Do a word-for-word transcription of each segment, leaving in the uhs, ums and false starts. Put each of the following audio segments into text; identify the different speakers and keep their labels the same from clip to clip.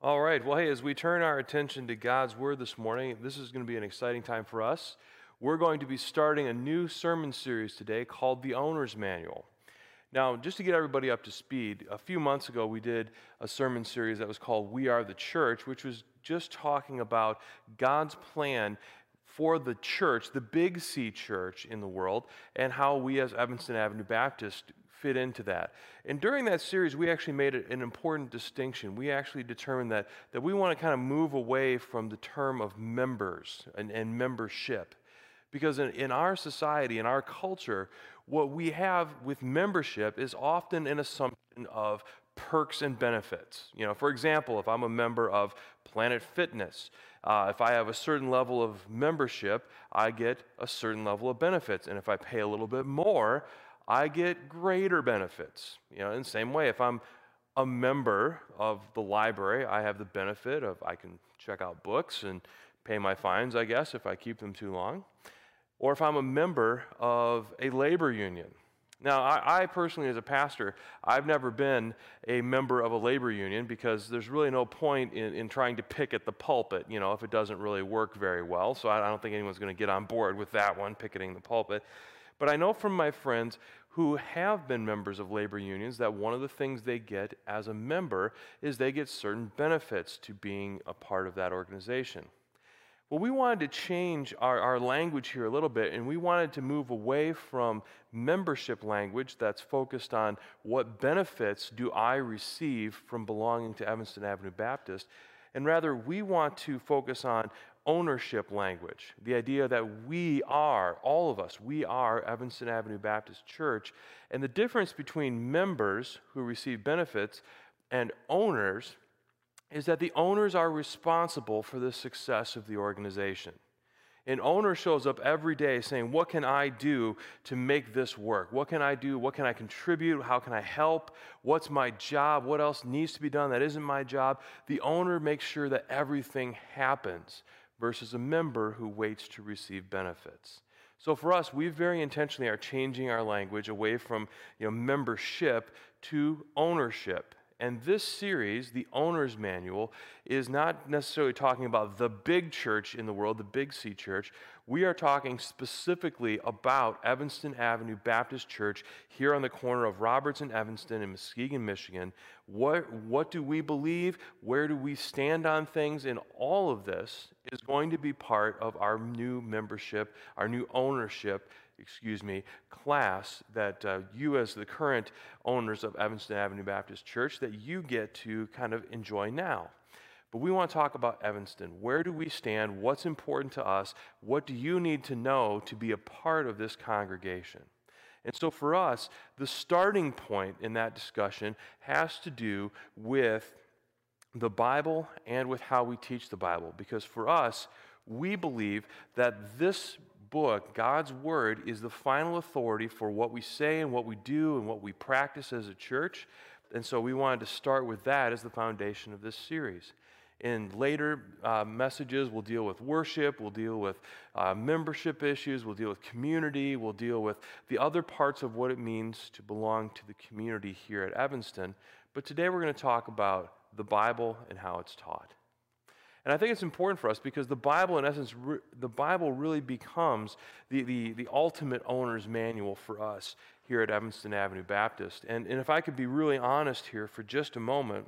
Speaker 1: All right. Well, hey, as we turn our attention to God's Word this morning, this is going to be an exciting time for us. We're going to be starting a new sermon series today called The Owner's Manual. Now, just to get everybody up to speed, a few months ago we did a sermon series that was called We Are the Church, which was just talking about God's plan for the church, the Big C church in the world, and how we as Evanston Avenue Baptist fit into that. And during that series, we actually made an important distinction. We actually determined that, that we want to kind of move away from the term of members and, and membership. Because in, in our society, in our culture, what we have with membership is often an assumption of perks and benefits. You know, for example, if I'm a member of Planet Fitness, uh, if I have a certain level of membership, I get a certain level of benefits. And if I pay a little bit more, I get greater benefits. You know, in the same way, if I'm a member of the library, I have the benefit of I can check out books and pay my fines, I guess, if I keep them too long. Or if I'm a member of a labor union. Now, I, I personally, as a pastor, I've never been a member of a labor union because there's really no point in, in trying to picket the pulpit, you know, if it doesn't really work very well. So I, I don't think anyone's going to get on board with that one, picketing the pulpit. But I know from my friends who have been members of labor unions that one of the things they get as a member is they get certain benefits to being a part of that organization. Well, we wanted to change our, our language here a little bit, and we wanted to move away from membership language that's focused on what benefits do I receive from belonging to Evanston Avenue Baptist, and rather we want to focus on ownership language, the idea that we are, all of us, we are Evanston Avenue Baptist Church, and the difference between members who receive benefits and owners is that the owners are responsible for the success of the organization. An owner shows up every day saying, what can I do to make this work? What can I do? What can I contribute? How can I help? What's my job? What else needs to be done that isn't my job? The owner makes sure that everything happens versus a member who waits to receive benefits. So for us, we very intentionally are changing our language away from, you know, membership to ownership. And this series, the Owner's Manual, is not necessarily talking about the big church in the world, the Big C church. We are talking specifically about Evanston Avenue Baptist Church here on the corner of Roberts and Evanston in Muskegon, Michigan. What, what do we believe? Where do we stand on things? And all of this is going to be part of our new membership, our new ownership excuse me, class that uh, you as the current owners of Evanston Avenue Baptist Church, that you get to kind of enjoy now. But we want to talk about Evanston. Where do we stand? What's important to us? What do you need to know to be a part of this congregation? And so for us, the starting point in that discussion has to do with the Bible and with how we teach the Bible. Because for us, we believe that this book, God's Word, is the final authority for what we say and what we do and what we practice as a church. And so we wanted to start with that as the foundation of this series. In later uh, messages, we'll deal with worship, we'll deal with uh, membership issues, we'll deal with community, we'll deal with the other parts of what it means to belong to the community here at Evanston. But today we're going to talk about the Bible and how it's taught. And I think it's important for us because the Bible, in essence, re- the Bible really becomes the, the, the ultimate owner's manual for us here at Evanston Avenue Baptist. And, and if I could be really honest here for just a moment,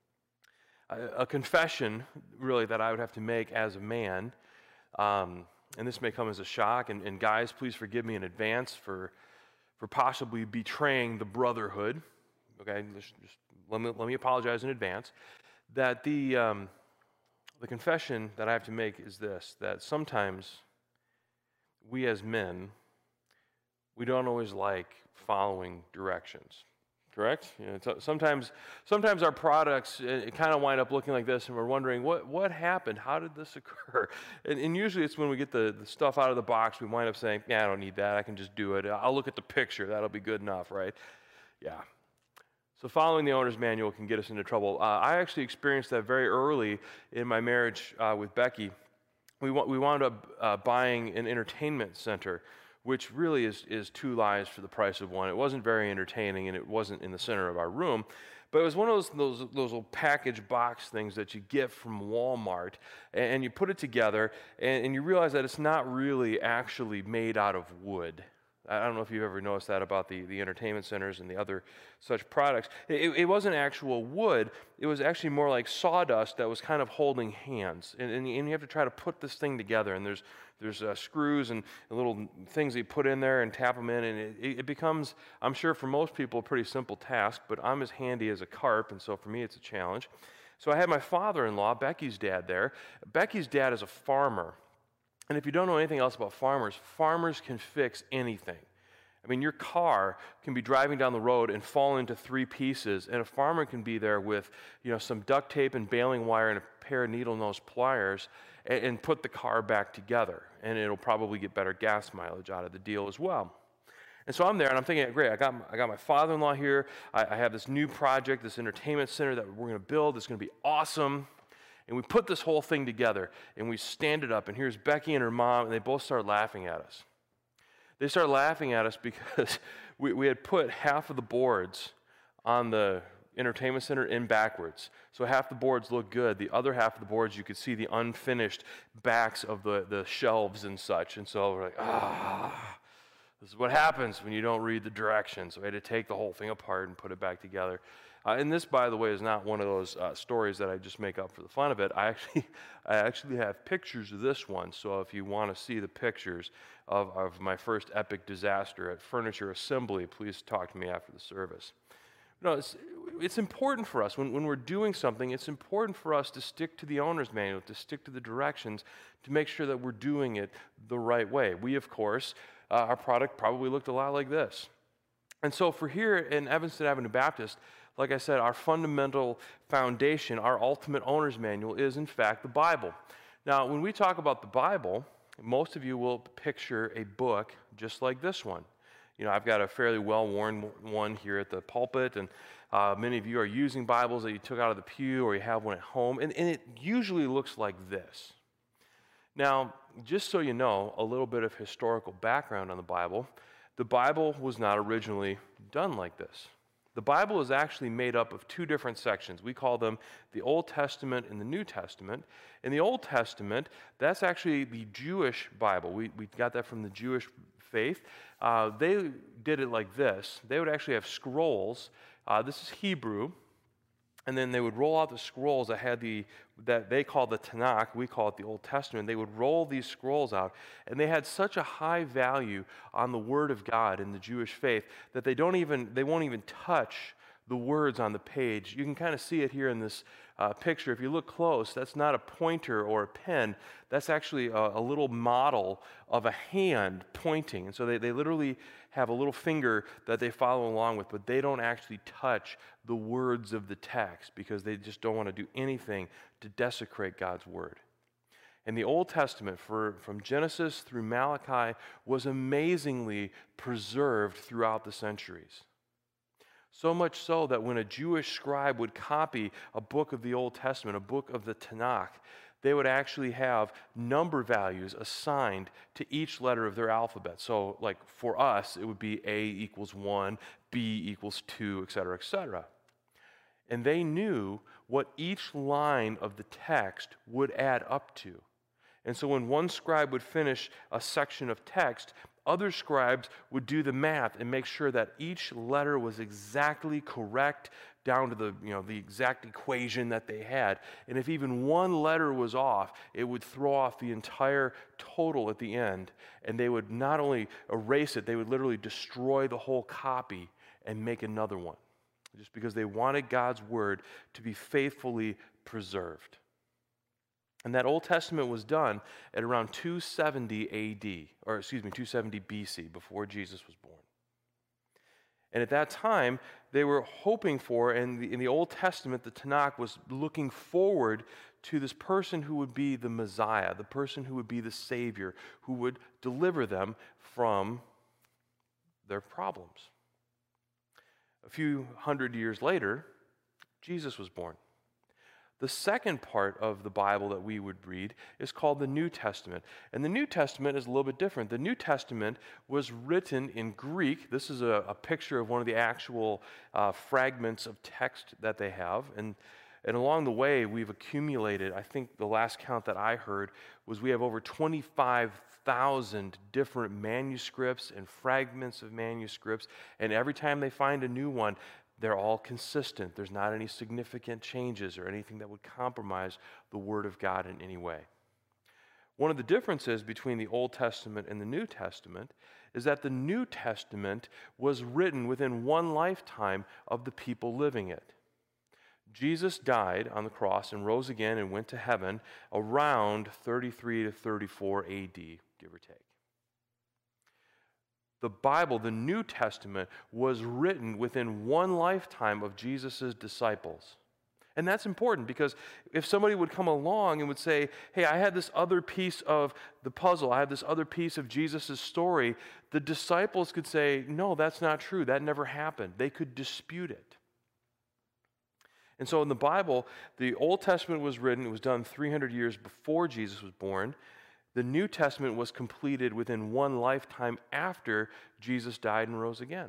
Speaker 1: a, a confession, really, that I would have to make as a man, um, and this may come as a shock, and, and guys, please forgive me in advance for, for possibly betraying the brotherhood. Okay, just, just let me, let me apologize in advance, that the... Um, The confession that I have to make is this, that sometimes we as men, we don't always like following directions, correct? You know, t- sometimes, sometimes our products uh, kind of wind up looking like this, and we're wondering, what, what happened? How did this occur? And, and usually it's when we get the, the stuff out of the box, we wind up saying, yeah, I don't need that, I can just do it. I'll look at the picture, that'll be good enough, right? Yeah. So following the owner's manual can get us into trouble. Uh, I actually experienced that very early in my marriage uh, with Becky. We, wa- we wound up uh, buying an entertainment center which really is, is two lies for the price of one. It wasn't very entertaining, and it wasn't in the center of our room. But it was one of those, those, those little package box things that you get from Walmart, and, and you put it together, and, and you realize that it's not really actually made out of wood. I don't know if you've ever noticed that about the, the entertainment centers and the other such products. It, it wasn't actual wood. It was actually more like sawdust that was kind of holding hands. And, and, and you have to try to put this thing together. And there's there's uh, screws and little things that you put in there and tap them in. And it, it becomes, I'm sure for most people, a pretty simple task. But I'm as handy as a carp, and so for me it's a challenge. So I had my father-in-law, Becky's dad, there. Becky's dad is a farmer. And if you don't know anything else about farmers, farmers can fix anything. I mean, your car can be driving down the road and fall into three pieces, and a farmer can be there with, you know, some duct tape and baling wire and a pair of needle-nose pliers and, and put the car back together, and it'll probably get better gas mileage out of the deal as well. And so I'm there, and I'm thinking, great, I got my, I got my father-in-law here. I, I have this new project, this entertainment center that we're going to build. It's going to be awesome. And we put this whole thing together, and we stand it up, and here's Becky and her mom, and they both start laughing at us. They start laughing at us because we, we had put half of the boards on the entertainment center in backwards. So half the boards look good. The other half of the boards, you could see the unfinished backs of the, the shelves and such. And so we're like, ah, this is what happens when you don't read the directions. So we had to take the whole thing apart and put it back together. Uh, and this, by the way, is not one of those uh, stories that I just make up for the fun of it. I actually, I actually have pictures of this one. So if you want to see the pictures of, of my first epic disaster at Furniture Assembly, please talk to me after the service. No, it's, it's important for us when, when we're doing something. It's important for us to stick to the owner's manual, to stick to the directions, to make sure that we're doing it the right way. We, of course, uh, our product probably looked a lot like this. And so for here in Evanston Avenue Baptist, like I said, our fundamental foundation, our ultimate owner's manual is, in fact, the Bible. Now, when we talk about the Bible, most of you will picture a book just like this one. You know, I've got a fairly well-worn one here at the pulpit, and uh, many of you are using Bibles that you took out of the pew or you have one at home, and, and it usually looks like this. Now, just so you know, a little bit of historical background on the Bible, the Bible was not originally done like this. The Bible is actually made up of two different sections. We call them the Old Testament and the New Testament. In the Old Testament, that's actually the Jewish Bible. We, we got that from the Jewish faith. Uh, they did it like this. They would actually have scrolls. Uh, this is Hebrew. And then they would roll out the scrolls that had the, that they call the Tanakh, we call it the Old Testament. They would roll these scrolls out, and they had such a high value on the Word of God in the Jewish faith that they don't even, they won't even touch the words on the page. You can kind of see it here in this uh, picture. If you look close, that's not a pointer or a pen. That's actually a, a little model of a hand pointing. And so they, they literally have a little finger that they follow along with, but they don't actually touch the words of the text because they just don't want to do anything to desecrate God's Word. And the Old Testament, for, from Genesis through Malachi, was amazingly preserved throughout the centuries. So much so that when a Jewish scribe would copy a book of the Old Testament, a book of the Tanakh, they would actually have number values assigned to each letter of their alphabet. So like for us, it would be A equals one, B equals two, et cetera, et cetera. And they knew what each line of the text would add up to. And so when one scribe would finish a section of text, other scribes would do the math and make sure that each letter was exactly correct down to the, you know, the exact equation that they had. And if even one letter was off, it would throw off the entire total at the end. And they would not only erase it, they would literally destroy the whole copy and make another one, just because they wanted God's Word to be faithfully preserved. And that Old Testament was done at around two seventy A D, or excuse me, two seventy B C, before Jesus was born. And at that time, they were hoping for, and in the Old Testament, the Tanakh was looking forward to this person who would be the Messiah, the person who would be the Savior, who would deliver them from their problems. A few hundred years later, Jesus was born. The second part of the Bible that we would read is called the New Testament. And the New Testament is a little bit different. The New Testament was written in Greek. This is a, a picture of one of the actual uh, fragments of text that they have. And, and along the way, we've accumulated, I think the last count that I heard was we have over twenty-five thousand different manuscripts and fragments of manuscripts. And every time they find a new one, they're all consistent. There's not any significant changes or anything that would compromise the Word of God in any way. One of the differences between the Old Testament and the New Testament is that the New Testament was written within one lifetime of the people living it. Jesus died on the cross and rose again and went to heaven around thirty-three to thirty-four A D, give or take. The Bible, the New Testament, was written within one lifetime of Jesus' disciples. And that's important because if somebody would come along and would say, hey, I had this other piece of the puzzle, I had this other piece of Jesus' story, the disciples could say, no, that's not true, that never happened. They could dispute it. And so in the Bible, the Old Testament was written, it was done three hundred years before Jesus was born. The New Testament was completed within one lifetime after Jesus died and rose again.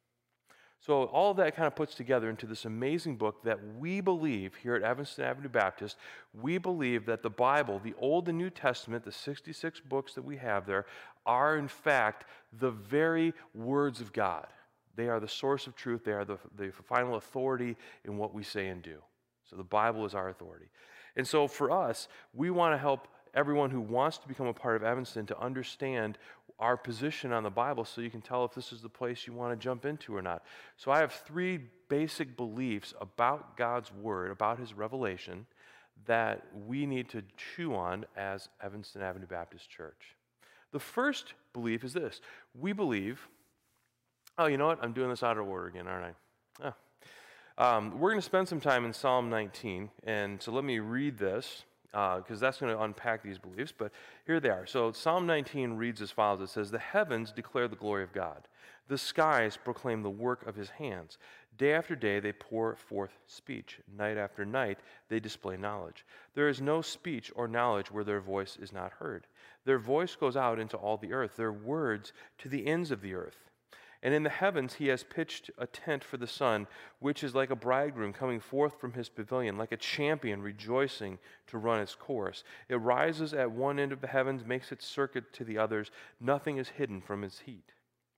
Speaker 1: So all of that kind of puts together into this amazing book that we believe here at Evanston Avenue Baptist. We believe that the Bible, the Old and New Testament, the sixty-six books that we have there, are in fact the very words of God. They are the source of truth. They are the, the final authority in what we say and do. So the Bible is our authority. And so for us, we want to help everyone who wants to become a part of Evanston to understand our position on the Bible so you can tell if this is the place you want to jump into or not. So I have three basic beliefs about God's Word, about His revelation, that we need to chew on as Evanston Avenue Baptist Church. The first belief is this. We believe, oh, you know what? I'm doing this out of order again, aren't I? Oh. Um, we're going to spend some time in Psalm nineteen, and so let me read this, because uh, that's going to unpack these beliefs, but here they are. So Psalm nineteen reads as follows. It says, "The heavens declare the glory of God. The skies proclaim the work of His hands. Day after day they pour forth speech. Night after night they display knowledge. There is no speech or knowledge where their voice is not heard. Their voice goes out into all the earth, their words to the ends of the earth. And in the heavens He has pitched a tent for the sun, which is like a bridegroom coming forth from his pavilion, like a champion rejoicing to run its course. It rises at one end of the heavens, makes its circuit to the others. Nothing is hidden from His heat.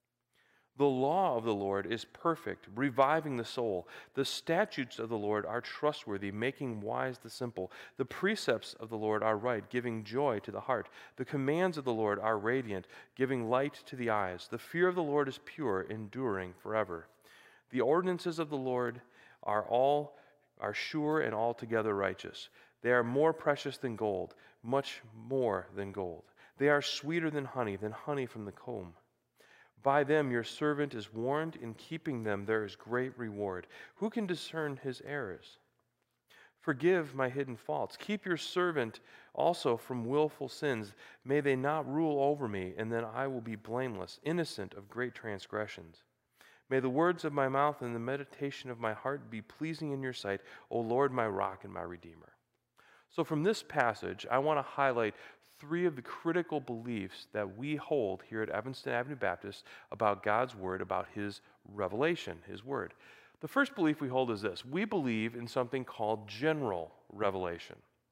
Speaker 1: The law of the Lord is perfect, reviving the soul. The statutes of the Lord are trustworthy, making wise the simple. The precepts of the Lord are right, giving joy to the heart. The commands of the Lord are radiant, giving light to the eyes. The fear of the Lord is pure, enduring forever. The ordinances of the Lord are all are sure and altogether righteous. They are more precious than gold, much more than gold. They are sweeter than honey, than honey from the comb. By them your servant is warned. In keeping them there is great reward. Who can discern his errors? Forgive my hidden faults. Keep your servant also from willful sins. May they not rule over me, and then I will be blameless, innocent of great transgressions. May the words of my mouth and the meditation of my heart be pleasing in your sight, O Lord, my rock and my redeemer." So from this passage, I want to highlight three of the critical beliefs that we hold here at Evanston Avenue Baptist about God's Word, about His revelation, His Word. The first belief we hold is this. We believe in something called general revelation.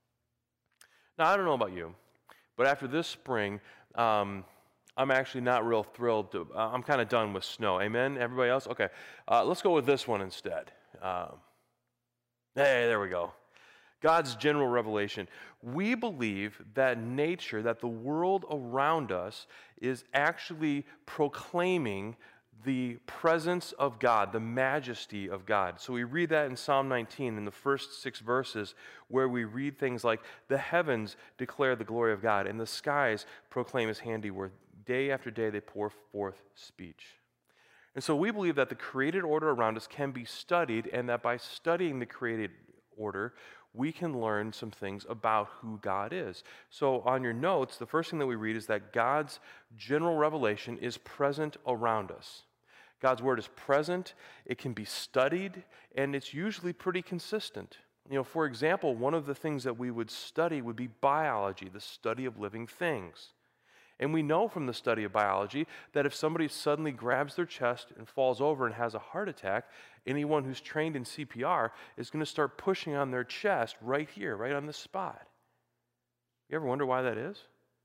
Speaker 1: Now, I don't know about you, but after this spring, um, I'm actually not real thrilled. To, uh, I'm kind of done with snow. Amen? Everybody else? Okay. Uh, let's go with this one instead. Um, hey, there we go. God's general revelation. We believe that nature, that the world around us is actually proclaiming the presence of God, the majesty of God. So we read that in Psalm nineteen in the first six verses, where we read things like, "The heavens declare the glory of God, and the skies proclaim His handiwork. Day after day they pour forth speech." And so we believe that the created order around us can be studied, and that by studying the created order, we can learn some things about who God is. So on your notes, the first thing that we read is that God's general revelation is present around us. God's Word is present, it can be studied, and it's usually pretty consistent. You know, for example, one of the things that we would study would be biology, the study of living things. And we know from the study of biology that if somebody suddenly grabs their chest and falls over and has a heart attack, anyone who's trained in C P R is going to start pushing on their chest right here, right on the spot. You ever wonder why that is?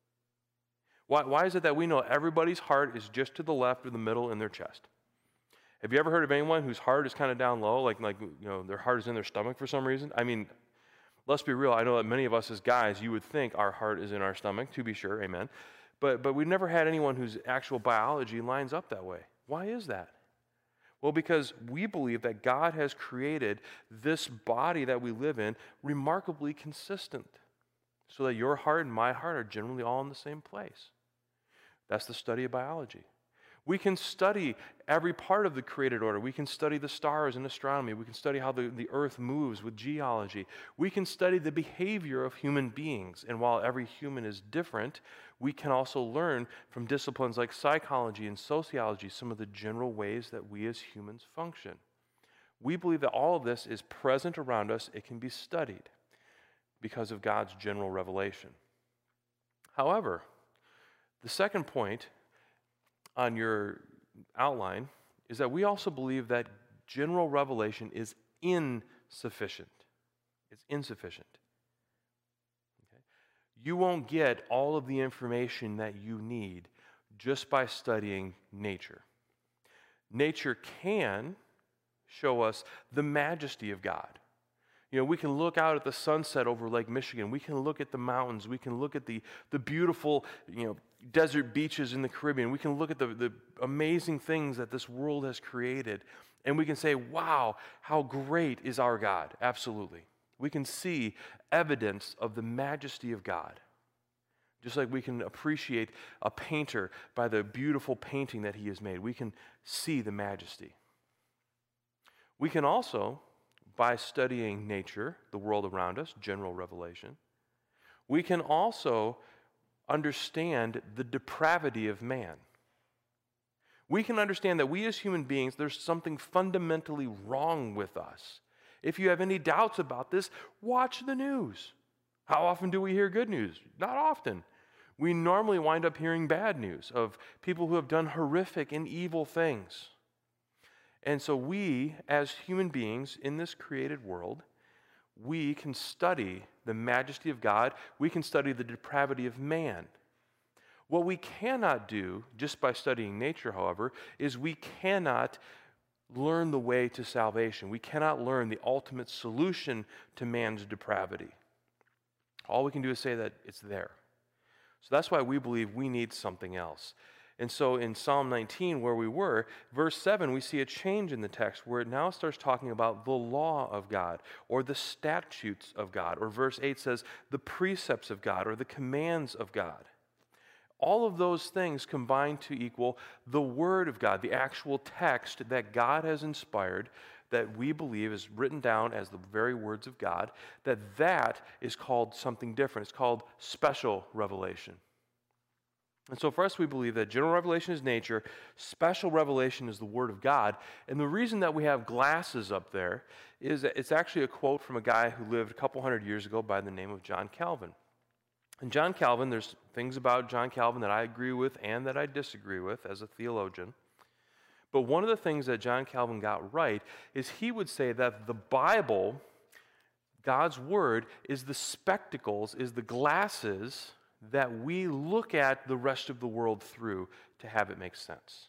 Speaker 1: Why, why is it that we know everybody's heart is just to the left or the middle in their chest? Have you ever heard of anyone whose heart is kind of down low, like, like you know, their heart is in their stomach for some reason? I mean, let's be real. I know that many of us as guys, you would think our heart is in our stomach, to be sure, amen. But, but we've never had anyone whose actual biology lines up that way. Why is that? Well, because we believe that God has created this body that we live in remarkably consistent, so that your heart and my heart are generally all in the same place. That's the study of biology. We can study every part of the created order. We can study the stars in astronomy. We can study how the, the earth moves with geology. We can study the behavior of human beings. And while every human is different, we can also learn from disciplines like psychology and sociology some of the general ways that we as humans function. We believe that all of this is present around us. It can be studied because of God's general revelation. However, the second point on your outline is that we also believe that general revelation is insufficient. It's insufficient. Okay? You won't get all of the information that you need just by studying nature. Nature can show us the majesty of God. You know, we can look out at the sunset over Lake Michigan. We can look at the mountains. We can look at the, the beautiful, you know, desert beaches in the Caribbean. We can look at the, the amazing things that this world has created. And we can say, wow, how great is our God. Absolutely. We can see evidence of the majesty of God. Just like we can appreciate a painter by the beautiful painting that he has made. We can see the majesty. We can also, by studying nature, the world around us, general revelation, we can also understand the depravity of man. We can understand that we as human beings, there's something fundamentally wrong with us. If you have any doubts about this, watch the news. How often do we hear good news? Not often. We normally wind up hearing bad news of people who have done horrific and evil things. And so we, as human beings in this created world, we can study the majesty of God. We can study the depravity of man. What we cannot do, just by studying nature, however, is we cannot learn the way to salvation. We cannot learn the ultimate solution to man's depravity. All we can do is say that it's there. So that's why we believe we need something else. And so in Psalm nineteen, where we were, verse seven, we see a change in the text where it now starts talking about the law of God or the statutes of God. Or verse eight says the precepts of God or the commands of God. All of those things combine to equal the Word of God, the actual text that God has inspired, that we believe is written down as the very words of God, that that is called something different. It's called special revelation. And so for us, we believe that general revelation is nature, special revelation is the Word of God. And the reason that we have glasses up there is that it's actually a quote from a guy who lived a couple hundred years ago by the name of John Calvin. And John Calvin, there's things about John Calvin that I agree with and that I disagree with as a theologian. But one of the things that John Calvin got right is he would say that the Bible, God's Word, is the spectacles, is the glasses that we look at the rest of the world through to have it make sense.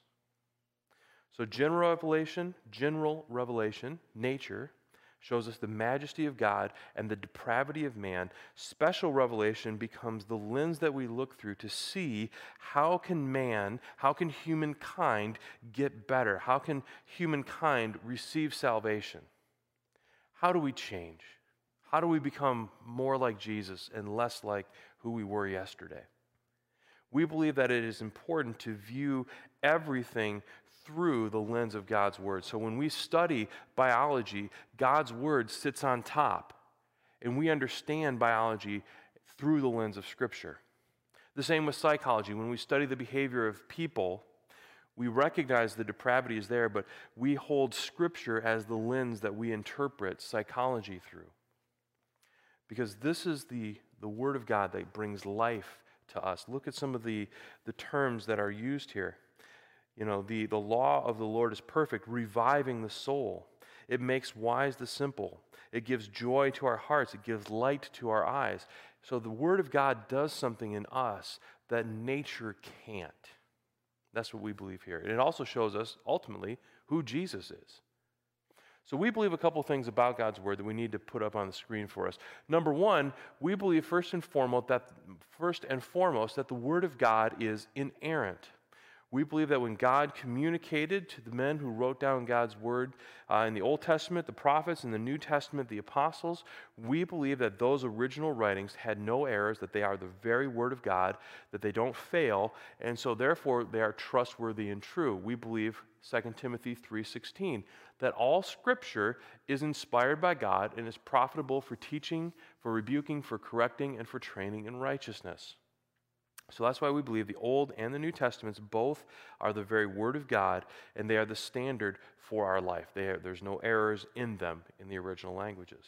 Speaker 1: So general revelation, general revelation, nature, shows us the majesty of God and the depravity of man. Special revelation becomes the lens that we look through to see how can man, how can humankind get better? How can humankind receive salvation? How do we change? How do we become more like Jesus and less like who we were yesterday? We believe that it is important to view everything through the lens of God's Word. So when we study biology, God's Word sits on top, and we understand biology through the lens of Scripture. The same with psychology. When we study the behavior of people, we recognize the depravity is there, but we hold Scripture as the lens that we interpret psychology through. because this is the, the Word of God that brings life to us. Look at some of the, the terms that are used here. You know, the, the law of the Lord is perfect, reviving the soul. It makes wise the simple. It gives joy to our hearts. It gives light to our eyes. So the Word of God does something in us that nature can't. That's what we believe here. And it also shows us, ultimately, who Jesus is. So we believe a couple things about God's Word that we need to put up on the screen for us. Number one, we believe first and foremost that, first and foremost, that the Word of God is inerrant. We believe that when God communicated to the men who wrote down God's Word uh, in the Old Testament, the prophets, in the New Testament, the apostles, we believe that those original writings had no errors, that they are the very Word of God, that they don't fail, and so therefore they are trustworthy and true. We believe, Second Timothy three sixteen, that all Scripture is inspired by God and is profitable for teaching, for rebuking, for correcting, and for training in righteousness. So that's why we believe the Old and the New Testaments both are the very Word of God, and they are the standard for our life. They are, there's no errors in them in the original languages.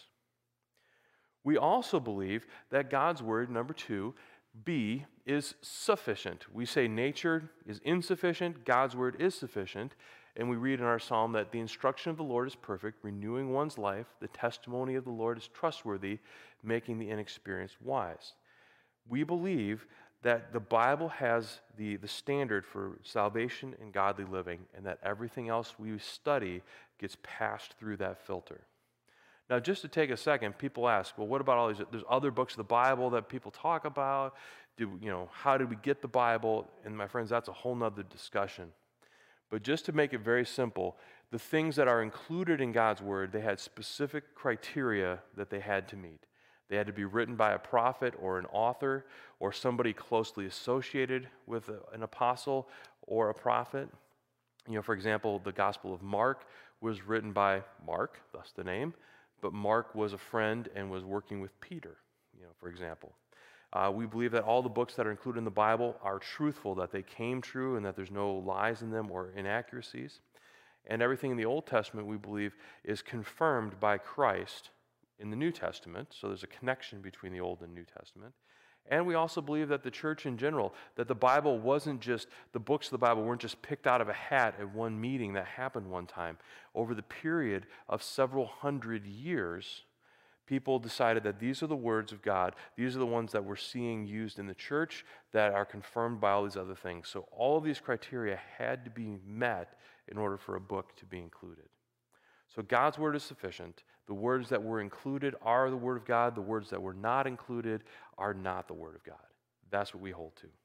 Speaker 1: We also believe that God's Word, number two, B, is sufficient. We say nature is insufficient, God's Word is sufficient, and we read in our psalm that the instruction of the Lord is perfect, renewing one's life. The testimony of the Lord is trustworthy, making the inexperienced wise. We believe that the Bible has the, the standard for salvation and godly living, and that everything else we study gets passed through that filter. Now, just to take a second, people ask, well, what about all these, there's other books of the Bible that people talk about. Do, you know, how did we get the Bible? And my friends, that's a whole nother discussion. But just to make it very simple, the things that are included in God's Word, they had specific criteria that they had to meet. They had to be written by a prophet or an author or somebody closely associated with a, an apostle or a prophet. You know, for example, the Gospel of Mark was written by Mark, thus the name, but Mark was a friend and was working with Peter, you know, for example. Uh, we believe that all the books that are included in the Bible are truthful, that they came true and that there's no lies in them or inaccuracies. And everything in the Old Testament, we believe, is confirmed by Christ in the New Testament, so there's a connection between the Old and New Testament. And we also believe that the church in general, that the Bible wasn't just, the books of the Bible weren't just picked out of a hat at one meeting that happened one time. Over the period of several hundred years, people decided that these are the words of God. These are the ones that we're seeing used in the church that are confirmed by all these other things. So all of these criteria had to be met in order for a book to be included. So God's Word is sufficient. The words that were included are the Word of God. The words that were not included are not the Word of God. That's what we hold to.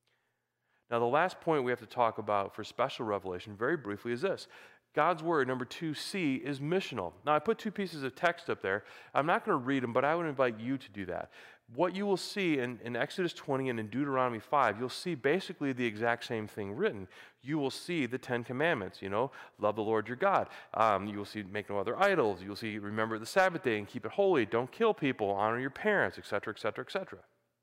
Speaker 1: Now, the last point we have to talk about for special revelation, very briefly, is this. God's Word, number two C, is missional. Now, I put two pieces of text up there. I'm not going to read them, but I would invite you to do that. What you will see in, in Exodus twenty and in Deuteronomy five, you'll see basically the exact same thing written. You will see the Ten Commandments, you know, love the Lord your God. Um, you will see make no other idols. You'll see remember the Sabbath day and keep it holy. Don't kill people. Honor your parents, et cetera, et cetera, et cetera.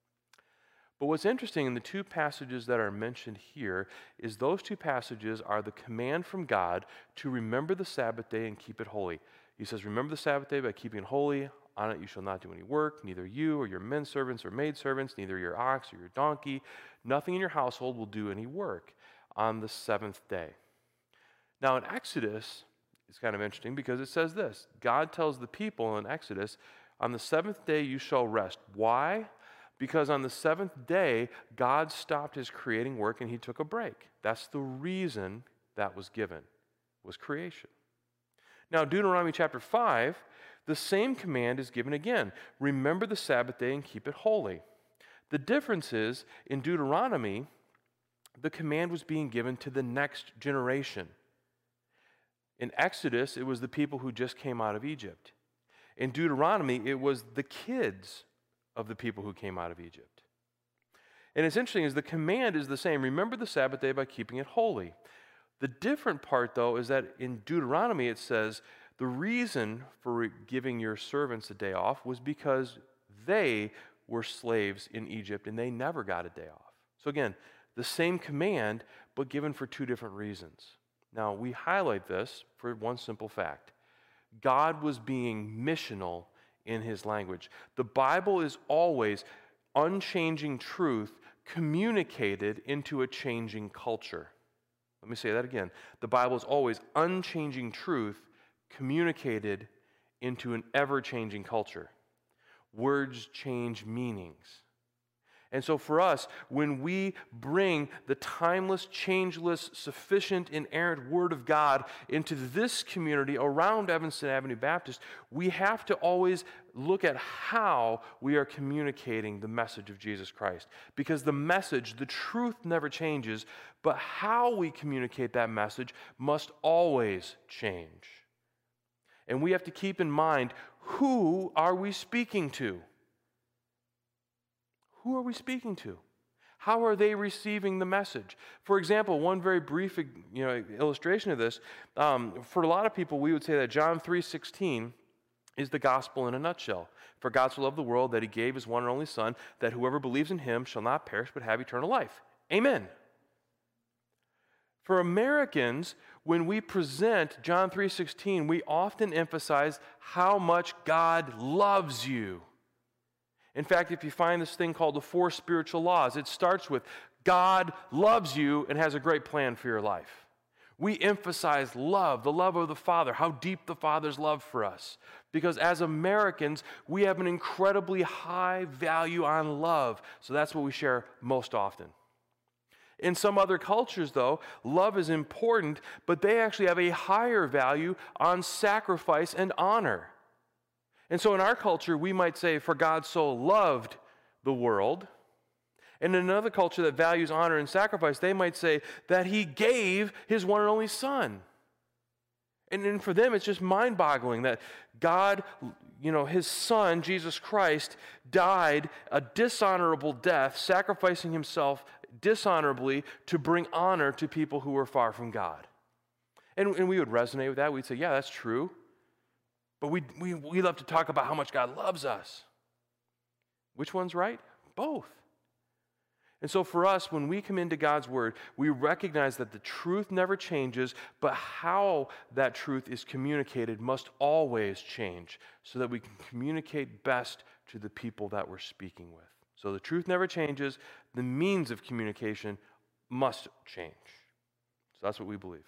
Speaker 1: But what's interesting in the two passages that are mentioned here is those two passages are the command from God to remember the Sabbath day and keep it holy. He says, remember the Sabbath day by keeping it holy. On it you shall not do any work, neither you or your men servants or maid servants, neither your ox or your donkey. Nothing in your household will do any work on the seventh day. Now in Exodus, it's kind of interesting because it says this. God tells the people in Exodus, on the seventh day you shall rest. Why? Because on the seventh day, God stopped his creating work and he took a break. That's the reason that was given, was creation. Now, Deuteronomy chapter five, the same command is given again. Remember the Sabbath day and keep it holy. The difference is, in Deuteronomy, the command was being given to the next generation. In Exodus, it was the people who just came out of Egypt. In Deuteronomy, it was the kids of the people who came out of Egypt. And it's interesting is the command is the same. Remember the Sabbath day by keeping it holy. The different part, though, is that in Deuteronomy it says the reason for giving your servants a day off was because they were slaves in Egypt and they never got a day off. So again, the same command, but given for two different reasons. Now, we highlight this for one simple fact. God was being missional in his language. The Bible is always unchanging truth communicated into a changing culture. Let me say that again. The Bible is always unchanging truth communicated into an ever-changing culture. Words change meanings. And so for us, when we bring the timeless, changeless, sufficient, inerrant Word of God into this community around Evanston Avenue Baptist, we have to always look at how we are communicating the message of Jesus Christ. Because the message, the truth never changes, but how we communicate that message must always change. And we have to keep in mind, who are we speaking to? Who are we speaking to? How are they receiving the message? For example, one very brief you know, illustration of this, um, for a lot of people, we would say that John three sixteen is the gospel in a nutshell. For God so loved the world that he gave his one and only Son, that whoever believes in him shall not perish but have eternal life. Amen. For Americans, when we present John three sixteen, we often emphasize how much God loves you. In fact, if you find this thing called the four spiritual laws, it starts with God loves you and has a great plan for your life. We emphasize love, the love of the Father, how deep the Father's love for us. Because as Americans, we have an incredibly high value on love. So that's what we share most often. In some other cultures, though, love is important, but they actually have a higher value on sacrifice and honor. And so in our culture, we might say, for God so loved the world. And in another culture that values honor and sacrifice, they might say that he gave his one and only Son. And, and for them, it's just mind-boggling that God, you know, his Son, Jesus Christ, died a dishonorable death, sacrificing himself dishonorably to bring honor to people who were far from God. And, and we would resonate with that. We'd say, yeah, that's true. But we, we, we love to talk about how much God loves us. Which one's right? Both. And so for us, when we come into God's Word, we recognize that the truth never changes, but how that truth is communicated must always change so that we can communicate best to the people that we're speaking with. So the truth never changes. The means of communication must change. So that's what we believe.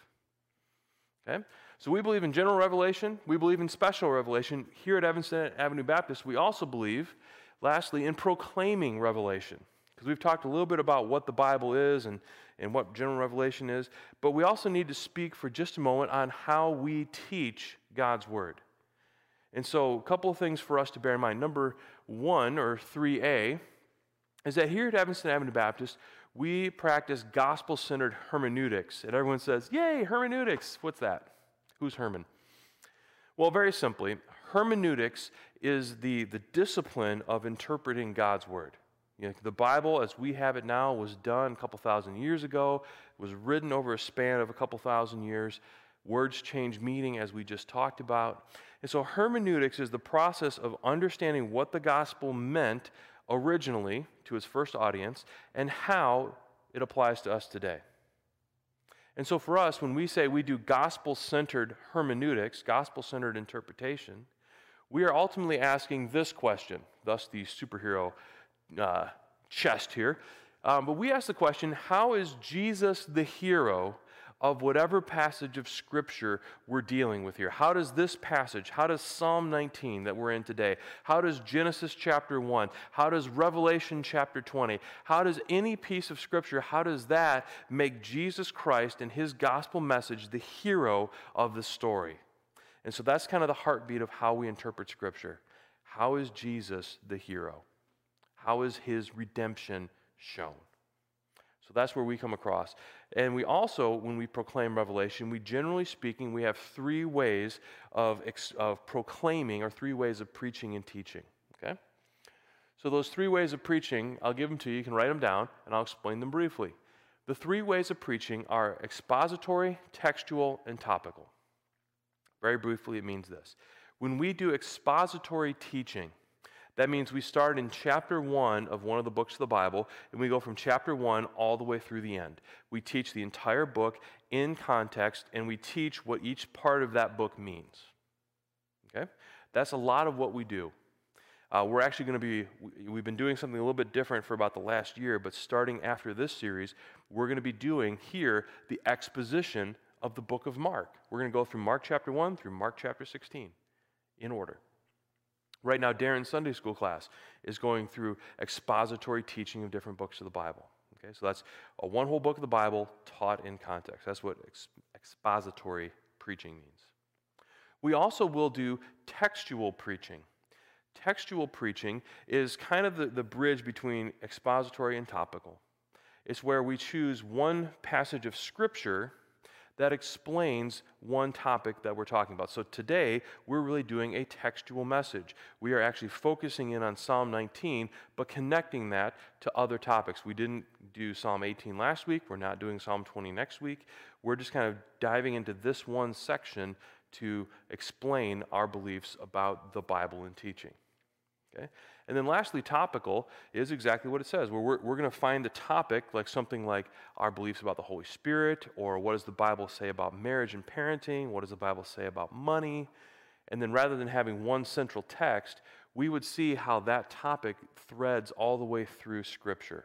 Speaker 1: Okay? So we believe in general revelation. We believe in special revelation. Here at Evanston Avenue Baptist, we also believe, lastly, in proclaiming revelation. Because we've talked a little bit about what the Bible is and, and what general revelation is, but we also need to speak for just a moment on how we teach God's Word. And so a couple of things for us to bear in mind. Number one, or three A, is that here at Evanston Avenue Baptist, we practice gospel-centered hermeneutics. And everyone says, yay, hermeneutics. What's that? Who's Herman? Well, very simply, hermeneutics is the, the discipline of interpreting God's Word. You know, the Bible, as we have it now, was done a couple thousand years ago. It was written over a span of a couple thousand years. Words change meaning, as we just talked about. And so hermeneutics is the process of understanding what the gospel meant originally to its first audience and how it applies to us today. And so for us, when we say we do gospel-centered hermeneutics, gospel-centered interpretation, we are ultimately asking this question, thus the superhero uh, chest here. Um, but we ask the question, how is Jesus the hero of whatever passage of Scripture we're dealing with here? How does this passage, how does Psalm nineteen that we're in today, how does Genesis chapter one, how does Revelation chapter twenty, how does any piece of Scripture, how does that make Jesus Christ and his gospel message the hero of the story? And so that's kind of the heartbeat of how we interpret Scripture. How is Jesus the hero? How is his redemption shown? So that's where we come across. And we also, when we proclaim revelation, we generally speaking, we have three ways of, of proclaiming or three ways of preaching and teaching. Okay? So those three ways of preaching, I'll give them to you. You can write them down, and I'll explain them briefly. The three ways of preaching are expository, textual, and topical. Very briefly, it means this. When we do expository teaching, that means we start in chapter one of one of the books of the Bible, and we go from chapter one all the way through the end. We teach the entire book in context, and we teach what each part of that book means. Okay? That's a lot of what we do. Uh, we're actually going to be, we- we've been doing something a little bit different for about the last year, but starting after this series, we're going to be doing here the exposition of the book of Mark. We're going to go through Mark chapter one through Mark chapter sixteen in order. Right now, Darren's Sunday school class is going through expository teaching of different books of the Bible. Okay, so that's a one whole book of the Bible taught in context. That's what ex- expository preaching means. We also will do textual preaching. Textual preaching is kind of the, the bridge between expository and topical. It's where we choose one passage of Scripture that explains one topic that we're talking about. So today, we're really doing a textual message. We are actually focusing in on Psalm nineteen, but connecting that to other topics. We didn't do Psalm eighteen last week. We're not doing Psalm twenty next week. We're just kind of diving into this one section to explain our beliefs about the Bible and teaching. Okay? And then lastly, topical is exactly what it says. Where we're, we're going to find the topic, like something like our beliefs about the Holy Spirit, or what does the Bible say about marriage and parenting, what does the Bible say about money, and then rather than having one central text, we would see how that topic threads all the way through Scripture.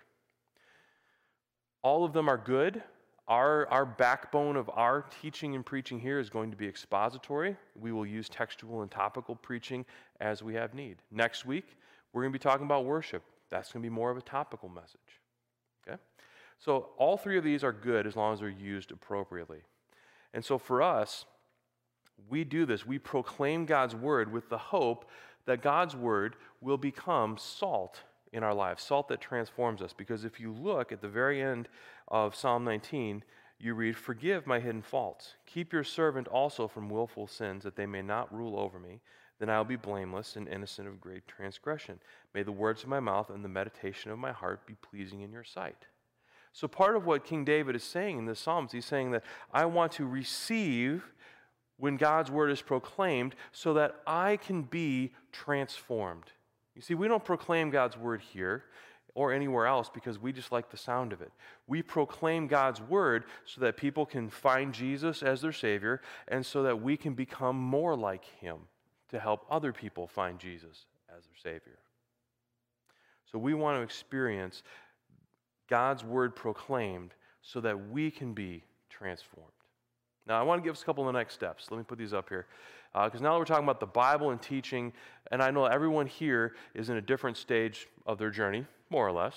Speaker 1: All of them are good. Our, our backbone of our teaching and preaching here is going to be expository. We will use textual and topical preaching as we have need. Next week, we're going to be talking about worship. That's going to be more of a topical message. Okay? So all three of these are good as long as they're used appropriately. And so for us, we do this. We proclaim God's word with the hope that God's word will become salt in our lives, salt that transforms us. Because if you look at the very end of Psalm nineteen, you read, "Forgive my hidden faults. Keep your servant also from willful sins, that they may not rule over me. Then I will be blameless and innocent of great transgression. May the words of my mouth and the meditation of my heart be pleasing in your sight." So part of what King David is saying in this Psalms, he's saying that I want to receive when God's word is proclaimed so that I can be transformed. You see, we don't proclaim God's word here or anywhere else because we just like the sound of it. We proclaim God's word so that people can find Jesus as their Savior and so that we can become more like Him to help other people find Jesus as their Savior. So we want to experience God's word proclaimed so that we can be transformed. Now, I want to give us a couple of the next steps. Let me put these up here. Because uh, now that we're talking about the Bible and teaching, and I know everyone here is in a different stage of their journey, more or less.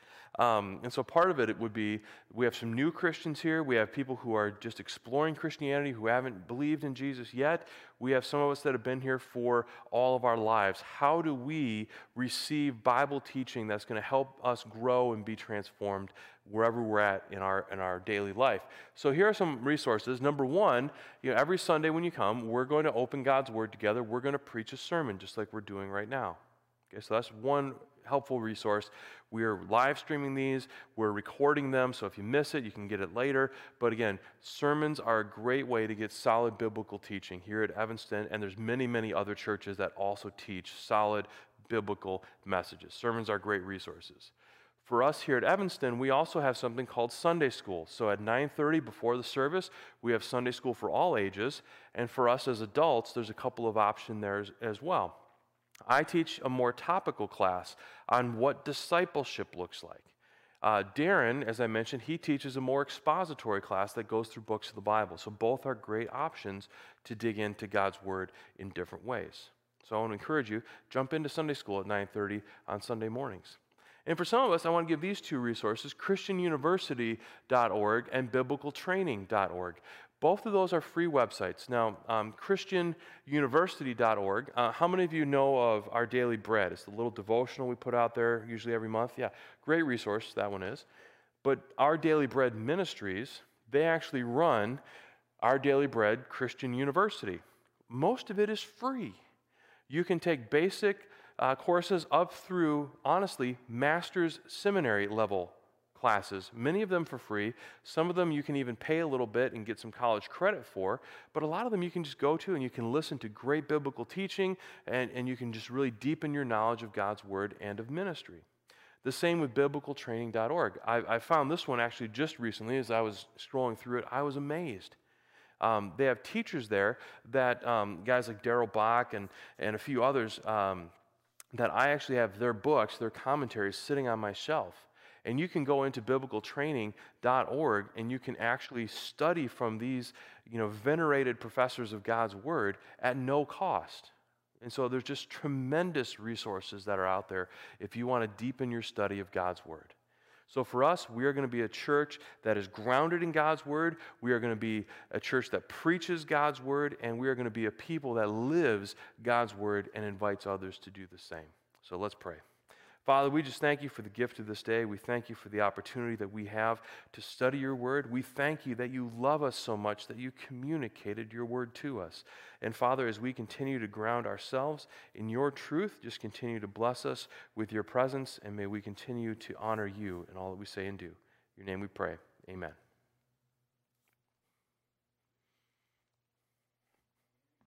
Speaker 1: Um, and so part of it, it would be, we have some new Christians here. We have people who are just exploring Christianity, who haven't believed in Jesus yet. We have some of us that have been here for all of our lives. How do we receive Bible teaching that's going to help us grow and be transformed wherever we're at in our in our daily life? So here are some resources. Number one, you know, every Sunday when you come, we're going to open God's Word together. We're going to preach a sermon just like we're doing right now. Okay, so that's one helpful resource. We are live streaming these. We're recording them, so if you miss it, you can get it later. But again, sermons are a great way to get solid biblical teaching here at Evanston, and there's many, many other churches that also teach solid biblical messages. Sermons are great resources. For us here at Evanston, we also have something called Sunday School. So at nine thirty before the service, we have Sunday School for all ages. And for us as adults, there's a couple of options there as, as well. I teach a more topical class on what discipleship looks like. Uh, Darren, as I mentioned, he teaches a more expository class that goes through books of the Bible. So both are great options to dig into God's Word in different ways. So I want to encourage you, jump into Sunday School at nine thirty on Sunday mornings. And for some of us, I want to give these two resources, Christian University dot org and Biblical Training dot org. Both of those are free websites. Now, um, Christian University dot org, uh, how many of you know of Our Daily Bread? It's the little devotional we put out there usually every month. Yeah, great resource, that one is. But Our Daily Bread Ministries, they actually run Our Daily Bread Christian University. Most of it is free. You can take basic uh, courses up through, honestly, master's seminary level classes, many of them for free. Some of them you can even pay a little bit and get some college credit for, but a lot of them you can just go to and you can listen to great biblical teaching and, and you can just really deepen your knowledge of God's Word and of ministry. The same with Biblical Training dot org. I, I found this one actually just recently as I was scrolling through it. I was amazed. Um, they have teachers there that, um, guys like Daryl Bach and, and a few others, um, that I actually have their books, their commentaries sitting on my shelf. And you can go into biblical training dot org and you can actually study from these, you know, venerated professors of God's Word at no cost. And so there's just tremendous resources that are out there if you want to deepen your study of God's Word. So for us, we are going to be a church that is grounded in God's Word. We are going to be a church that preaches God's Word, and we are going to be a people that lives God's Word and invites others to do the same. So let's pray. Father, we just thank you for the gift of this day. We thank you for the opportunity that we have to study your word. We thank you that you love us so much that you communicated your word to us. And Father, as we continue to ground ourselves in your truth, just continue to bless us with your presence, and may we continue to honor you in all that we say and do. In your name we pray. Amen.